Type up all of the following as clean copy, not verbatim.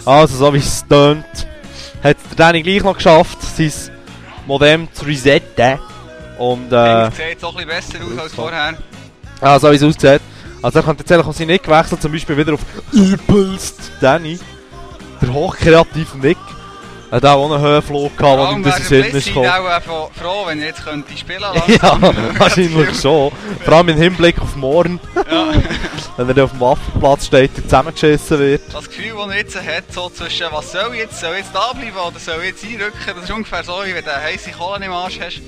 Also, so wie es tönt, hat der Danny gleich noch geschafft, sein Modem zu resetten. Und Es sieht jetzt auch ein bisschen besser aus als vorher. Ja, so wie es aussieht. Also er könnte jetzt eigentlich auch seinen Nick wechseln, zum Beispiel wieder auf übelst Danny. Der hochkreative Nick. Er hat auch einen Höhenflug gehabt, der ihm das in den Sinn ist gekommen. Ich wäre auch froh, wenn er jetzt könnte spielen ja, wahrscheinlich schon. Vor allem im Hinblick auf morgen. Ja. Wenn er dann auf dem Waffenplatz steht und zusammengeschissen wird. Das Gefühl, das er jetzt hat, so zwischen was soll jetzt da bleiben oder soll jetzt einrücken, das ist ungefähr so, wie wenn du eine heisse Kohle im Arsch hast.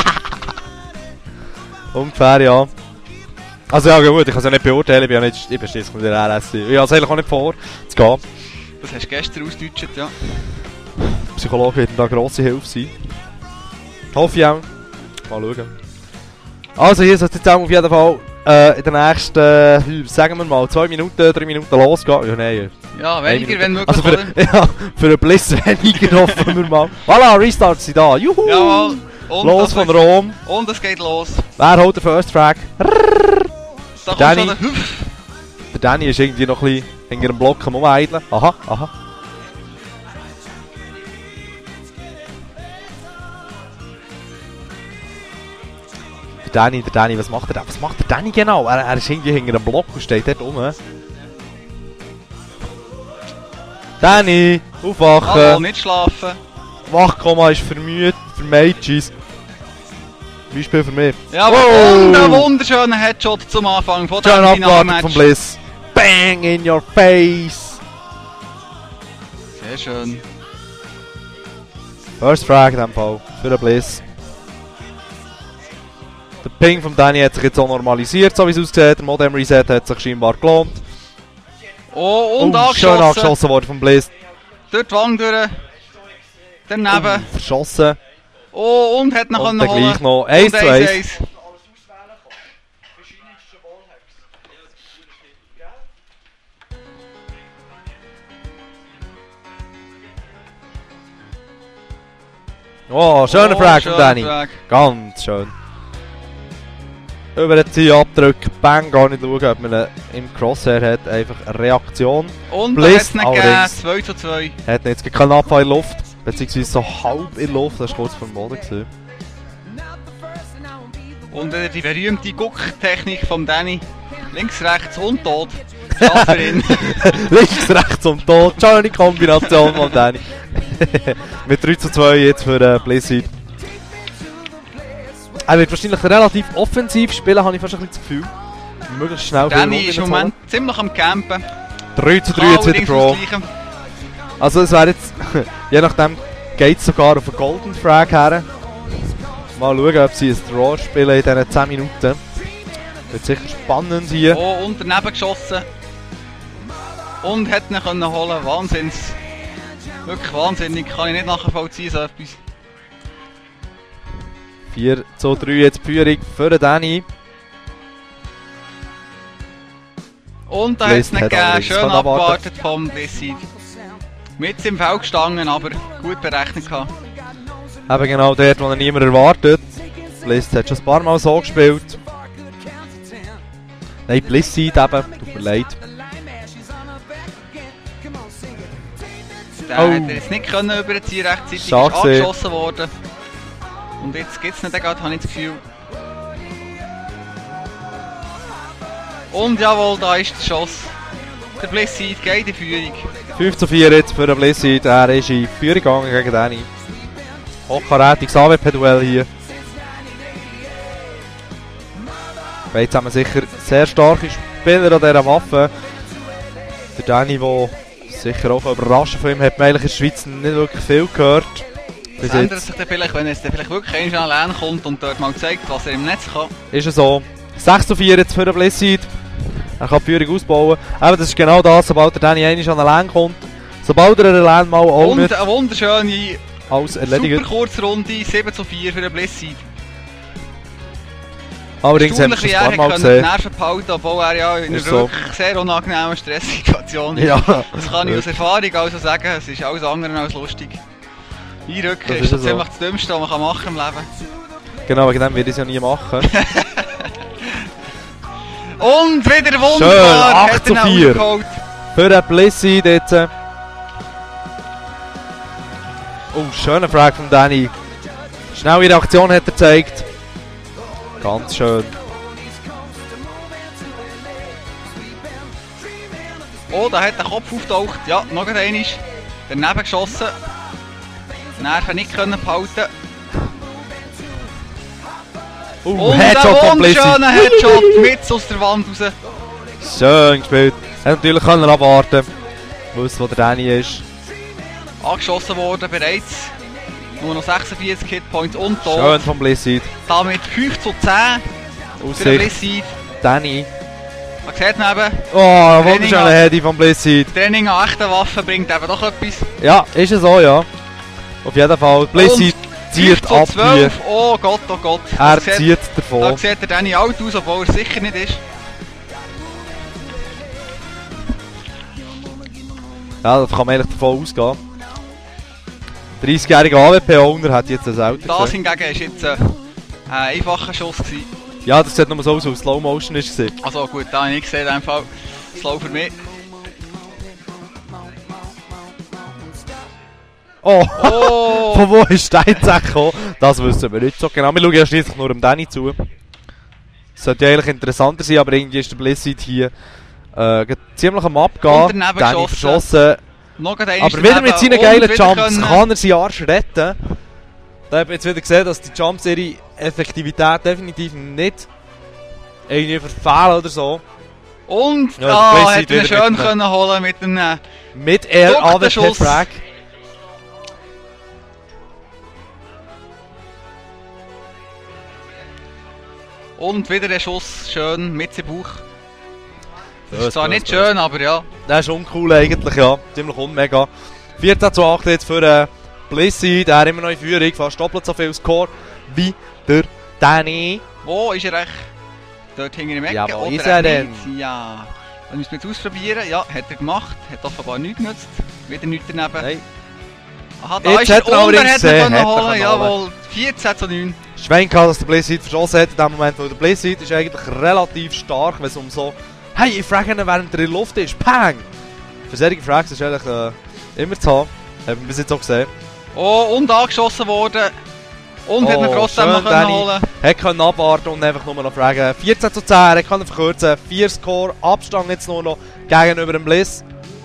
Ungefähr, ja. Also ja gut, ich kann es ja nicht beurteilen, ich bin schließlich mit der RS. Ich habe es eigentlich auch nicht vor, zu gehen. Das hast du gestern ausgedeutscht, ja. Die Psychologe wird da eine grosse Hilfe sein. Hoffe ich auch. Mal schauen. Also hier soll es jetzt auch auf jeden Fall in den nächsten, sagen wir mal, 2 Minuten, 3 Minuten losgehen. Ja, nein. Ja, weniger, wenn möglich, also für, ja, für einen Bliss weniger hoffen wir mal. Voilà, Restarts sind da. Juhu! Jawohl. Und los von Rom. Und es geht los. Wer holt den First Track? Da Danny. kommt schon der Danny ist irgendwie noch ein bisschen hinter dem Block am Umeideln. Aha, aha. Der Danny, was macht er da? Was macht der Danny genau? Er ist irgendwie hinter dem Block und steht dort rum. Danny, aufwachen! Hallo, nicht schlafen. Wachkoma ist vermüht, für Mädchen. Beispiel für mich. Ja, und ein wunderschöner Headshot zum Anfang von dem Finalmatch. Von Bliss. Bang in your face! Sehr schön. First Frag in dem Fall, für den Bliss. Der Ping von Danny hat sich jetzt auch normalisiert, so wie es aussieht. Der Modem Reset hat sich scheinbar gelohnt. Oh, und schön angeschossen worden vom Bliss. Durch die Wange durch. Daneben. Verschossen. Oh, und hat noch und können dann holen. Gleich noch 1 zu 1. Oh, schöner Frag von Danny. Frag. Ganz schön. Über den Zielabdruck, bang, gar nicht schauen, ob man ihn im Crosshair hat. Einfach eine Reaktion. Und da hat es nicht gegeben, 2 zu 2. Hat jetzt keinen Abfall in der Luft, beziehungsweise so halb in der Luft, das war kurz vor dem Boden gewesen. Und die berühmte Gucktechnik von Danny. Links, rechts und tot. Schafferin. Links, rechts und tot. Schöne Kombination von Danny. Mit 3 zu 2 jetzt für Blizzard. Er wird wahrscheinlich relativ offensiv spielen, habe ich fast ein bisschen das Gefühl. Möglichst schnell. Danny ist im Moment ziemlich am Campen. 3 zu 3 jetzt wieder Pro. Also es wäre jetzt, je nachdem geht es sogar auf einen Golden Frag her. Mal schauen, ob sie ein Draw spielen in diesen 10 Minuten. Wird sicher spannend hier. Oh, und daneben geschossen. Und hätte ihn können holen. Wahnsinns. Wirklich wahnsinnig. Kann ich nicht nachvollziehen, so etwas. 4 zu 3 jetzt Führung für den Danny. Und da hat es nicht gegeben. Schön abgewartet vom Blizzard. Mit im Feld gestanden, aber gut berechnet gehabt. Eben genau dort, wo er niemand erwartet. Blizzard hat schon ein paar Mal so gespielt. Nein, Blizzard eben, tut mir leid. Der hätte jetzt nicht können überziehen, rechtzeitig ist angeschossen worden. Und jetzt gibt es nicht, habe ich das Gefühl. Und jawohl, da ist der Schuss. Der Blizzard geht in Führung. 5 zu 4 jetzt für den Blizzard. Er ist in Führung gegangen gegen Danny. Hochkarätiges AWP-Duell hier. Beide haben sicher sehr starke Spieler an dieser Waffe. Der Danny, der sicher auch überraschen von ihm, hat man eigentlich in der Schweiz nicht wirklich viel gehört. Das ändert sich dann vielleicht, wenn es dann vielleicht wirklich einmal an allein kommt und dort mal zeigt, was er im Netz kann. Ist es so. 6 zu 4 jetzt für den Blizzard. Er kann die Führung ausbauen. Aber das ist genau das, sobald der Danny einmal an allein kommt. Sobald er an allein mal auch und eine wunderschöne, alles erledigt. Super Kurzrunde, 7 zu 4 für den Blizzard. Allerdings haben wir schon ein paar Mal gesehen. Nerven behalten, obwohl er ja in einer wirklich sehr unangenehmen Stresssituation ist. Ja, das kann ich aus Erfahrung also sagen, es ist alles andere als lustig. Einrücken ist das ziemlich das Dümmste, was man machen im Leben. Genau, wegen dem würde ich es ja nie machen. Und wieder wunderbar! Schön, 8 zu 4 für den Blizzard jetzt. Oh, schöner Frag von Danny. Schnelle Reaktion hat er gezeigt. Ganz schön. Oh, da hat der Kopf auftaucht. Ja, noch einmal. Daneben geschossen. Die Nerven nicht können behalten. Und Headshot von Blissey. Schöner Headshot mit aus der Wand raus. Schön gespielt. Er natürlich können abwarten. Wusste, wo der Danny ist. Angeschossen worden bereits. Nur noch 46 Hitpoints und tot. Schön von Blissey. Damit 5:10 für den Blissey. Danny. Man sieht neben. Oh, wunderschöner Heady von Blissey. Training an echten Waffen bringt eben doch etwas. Ja, ist es so, ja. Auf jeden Fall. Blissey zieht ab. Oh Gott, oh Gott. Er zieht davon. Da sieht der Danny alt aus, obwohl er sicher nicht ist. Ja, das kann man eigentlich davon ausgehen. 30-jähriger AWP-Owner hat jetzt ein Auto. Das hingegen war jetzt ein einfacher Schuss gewesen. Ja, das sieht nur so aus, weil es Slow Motion war. Also gut, da habe ich gesehen, in dem Fall Slow für mich. Oh! Von wo ist der jetzt gekommen? Das wissen wir nicht so genau. Wir schauen ja schließlich nur dem Danny zu. Das sollte ja eigentlich interessanter sein, aber irgendwie ist der Blissey hier ziemlich am Abgehen. Danny verschossen. Aber wieder mit seinen geilen Jumps kann er seinen Arsch retten. Da habe ich jetzt wieder gesehen, dass die Jumps ihre Effektivität definitiv nicht irgendwie verfehlen oder so. Und ja, hätte ihn schön können holen mit einem mit AWP-Frag. Und wieder ein Schuss schön mit dem Bauch. Das ist zwar nicht schön, aber ja. Das ist uncool eigentlich, ja. Ziemlich unmega. 14:8 jetzt für Blissey, der immer noch in Führung, fast doppelt so viel Score wie der Danny. Wo ist er echt? Dort hinter dem Ecke? Ja, wo ist er denn? Ja, dann müssen wir jetzt ausprobieren. Ja, hat er gemacht, hat offenbar nichts genutzt. Wieder nichts daneben. Nein. Aha, da jetzt ist er und er hat ihn holen. Jawohl, 14:9. Schwenk hat, dass der Blissey verschossen hat in dem Moment, weil der Blissey ist eigentlich relativ stark, wenn es um so «Hey, ich frage ihn, während er in der Luft ist, Pang!» Für solche Frags ist eigentlich immer zu haben. Haben wir bis jetzt auch gesehen. Oh, und angeschossen worden. Und hat ihn trotzdem noch holen. Er konnte abwarten und einfach nur noch fragen. 14:10, er kann verkürzen. 4 Score, Abstand jetzt nur noch gegenüber dem Bliss.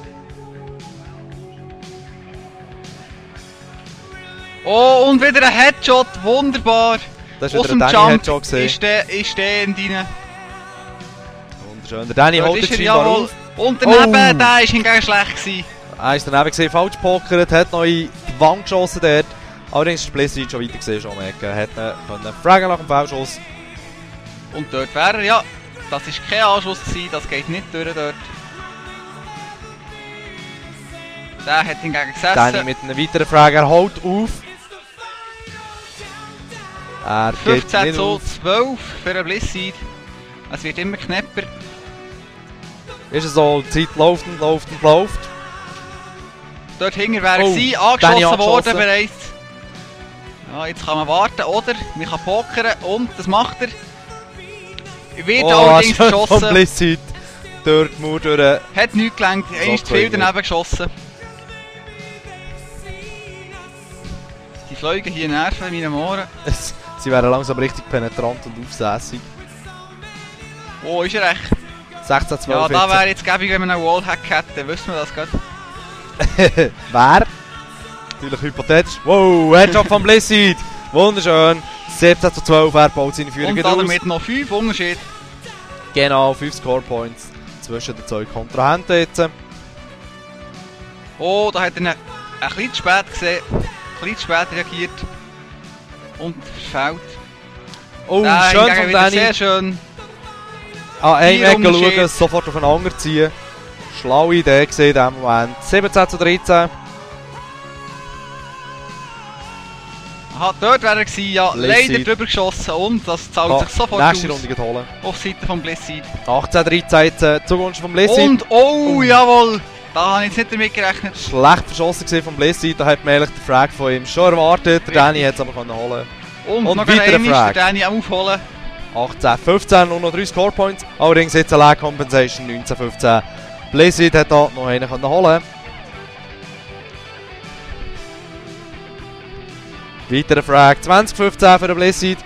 Oh, und wieder ein Headshot, wunderbar. Das ist wieder ein Danny-Headshot gesehen. Ist stehend rein. Wunderschön. Der Danny holt jetzt scheinbar auf. Und daneben, der ist hingegen schlecht gewesen. Er ist daneben gesehen, falsch gepokert, hat noch in die Wand geschossen dort. Allerdings ist Blissey schon weiter gesehen, schon Ecke. Hat ihn fragen nach dem Foulschuss. Und dort wäre er, ja. Das war kein Anschluss gewesen, das geht nicht durch dort. Der hat hingegen gesessen. Danny mit einer weiteren Frage, er holt auf. Er 15:12 für den Blissey. Es wird immer knapper. Ist es so, die Zeit läuft und läuft und läuft. Dort hinten wäre er gewesen, angeschossen worden bereits. Ja, jetzt kann man warten, oder? Man kann pokern und das macht er. Wird allerdings geschossen. Von Blissey durch die Mauer durch. Hat nichts gelangt, er ist zu viel daneben geschossen. Die Flüge hier nerven in meinen Ohren. Sie wären langsam richtig penetrant und aufsässig. Wo ist er echt? 16:12. Ja, da wäre jetzt gäbig, wenn man einen Wallhack hätte, wüssten wir das gerade. Wer? Natürlich hypothetisch. Wow, Headshot von Blissey. Wunderschön. 17:12, er baut seine Führung aus. Und damit noch 5 Unterschied. Genau, 5 Scorepoints zwischen den zwei Kontrahenten jetzt. Oh, da hat er ihn ein bisschen zu spät gesehen. Ein bisschen zu spät reagiert. Und verfehlt. Oh, schön von Danny. Sehr schön. An einem Ecke schauen, sofort auf einen Anger ziehen. Schlaue Idee gesehen in diesem Moment. 17:13. Aha, dort wäre er gewesen, ja. Leider drüber geschossen und das zahlt sich sofort nächste aus. Runde holen. Auf Seite von Blissey. 18:13 jetzt zugunsten von Blissey. Und, jawohl. Da habe ich jetzt nicht damit gerechnet. Schlecht verschossen gesehen von Blissey, da hat man eigentlich den Frag von ihm schon erwartet. Der Danny hat es aber holen. Und noch weiter Frag. Der Danny am Aufholen. 18:15, nur noch 3 Scorepoints. Allerdings jetzt eine Lag Compensation, 19:15. Blissey hat da noch einen holen. Weiterer Frag 2015 für den Blessed.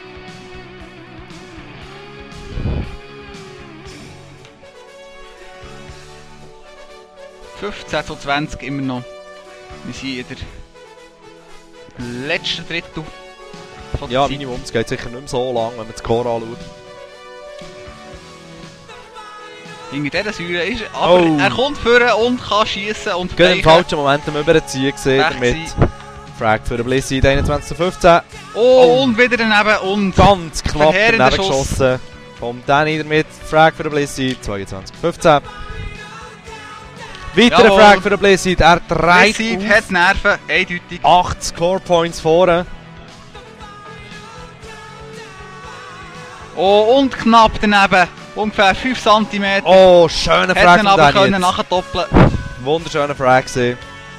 (15:20) immer noch. Wir sind in der letzten Drittel. Ja, Minimum. Es geht sicher nicht mehr so lang, wenn man das Score anschaut. Hinter dieser Säure ist er, aber er kommt vorne und kann schiessen und geht im falschen Moment überziehen gesehen damit. Frag für den Blessed 21:15. Oh, und wieder daneben und ganz knapp daneben geschossen. Vom Danny damit. Frag für den Blessed 22:15. Weiterer Frag für den Blessed. Er dreht Blessed hat Nerven, eindeutig. 8 Score-Points vorne. Oh, und knapp daneben. Ungefähr 5 cm. Oh, schöner Frag von Danny. Können nachdoppeln. Wunderschöner Frag gesehen.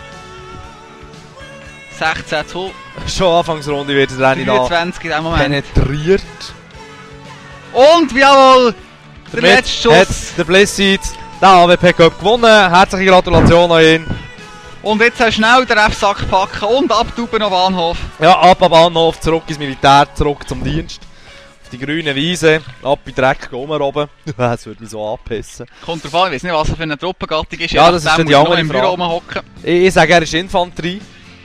16:12. Schon Anfangsrunde wird der Danny 23 in dem Moment. Penetriert. Und jawohl! Der letzte Schuss. Hat der Blessed den AWP Cup gewonnen. Herzliche Gratulation an ihn. Und jetzt schnell den F-Sack packen und abtuben am Bahnhof. Ja, ab am Bahnhof, zurück ins Militär, zurück zum Dienst. Auf die grüne Wiese, ab in den Dreck oben. Das würde mich so anpissen. Kommt drauf an, ich weiss nicht, was er für eine Truppengattung ist. Ja, das ist dann die andere Frage. Ich sage, er ist Infanterie.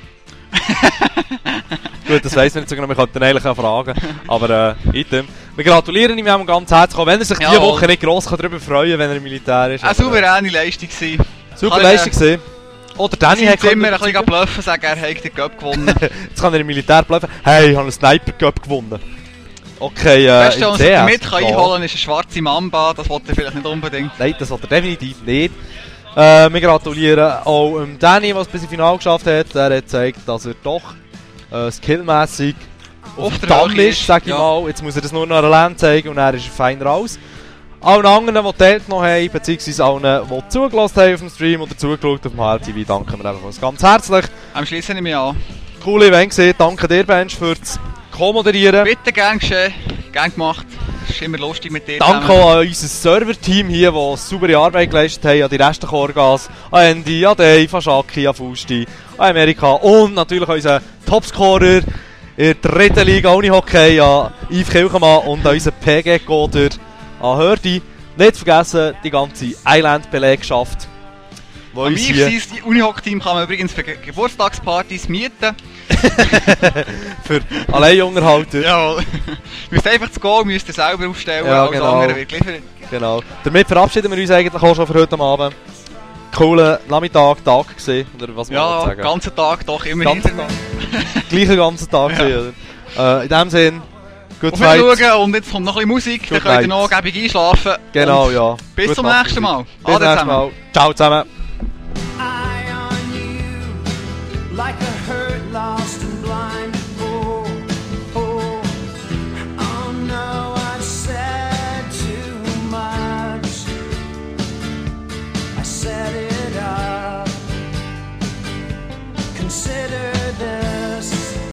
Gut, das weiss man nicht so genau, wir könnten ihn eigentlich auch fragen. Aber item. Wir gratulieren ihm ganz herzlich, auch wenn er sich diese Woche nicht gross darüber freuen kann, wenn er im Militär ist. Eine souveräne Leistung gewesen. Super Leistung gewesen. Oder Danny hat immer ein bisschen bluffen, sagen, er hat den Cup gewonnen. Jetzt kann er im Militär bluffen. Hey, ich habe einen Sniper Cup gewonnen. Okay, das Beste, was er damit einholen kann, ist eine schwarze Mamba. Das wollte er vielleicht nicht unbedingt. Nein, das wollte er definitiv nicht. Wir gratulieren auch Danny, der es bis ins Finale geschafft hat. Er hat gezeigt, dass er doch skillmässig auf der Damm ist, sag ich mal. Jetzt muss er das nur noch allein zeigen und dann ist er fein raus. Allen anderen, die teilgenommen haben, beziehungsweise allen, die zugelassen haben auf dem Stream oder zugeschaut auf dem HLTV, danken wir einfach ganz herzlich. Am Schluss nehme ich an. Coole Event gesehen. Danke dir, Bench, fürs Co-Moderieren. Bitte, gern geschehen. Gern gemacht. Es ist immer lustig mit dir. Danke auch an unser Server-Team hier, das saubere Arbeit geleistet haben, an die restlichen Orgas, an Andy, an Dave, an Shaki, an Fusti, an Amerika und natürlich an unseren Topscorer in der dritten Liga ohne Hockey, an Yves Kilchemann und an unseren PG-Coder, an Hördi. Nicht vergessen, die ganze Island-Belegschaft. Am Yves sein Unihock-Team kann man übrigens für Geburtstagspartys mieten. Für Alleinunterhalter. Jawohl. Müsst einfach zu gehen, müsst ihr selber aufstellen, ja, alles genau. andere wird geliefert. Genau. Damit verabschieden wir uns eigentlich auch schon für heute Abend. Cooler Nachmittag gesehen, oder was man sagen. Ja, ganzen Tag doch, immerhin. Gleichen ganzen Tag gesehen, oder? In dem Sinn, gut Fight. Schauen und jetzt kommt noch ein bisschen Musik, dann könnt ihr noch gäbig einschlafen. Genau, ja. Bis zum nächsten Mal. Bis zum nächsten Mal. Ciao zusammen. Eye on you, like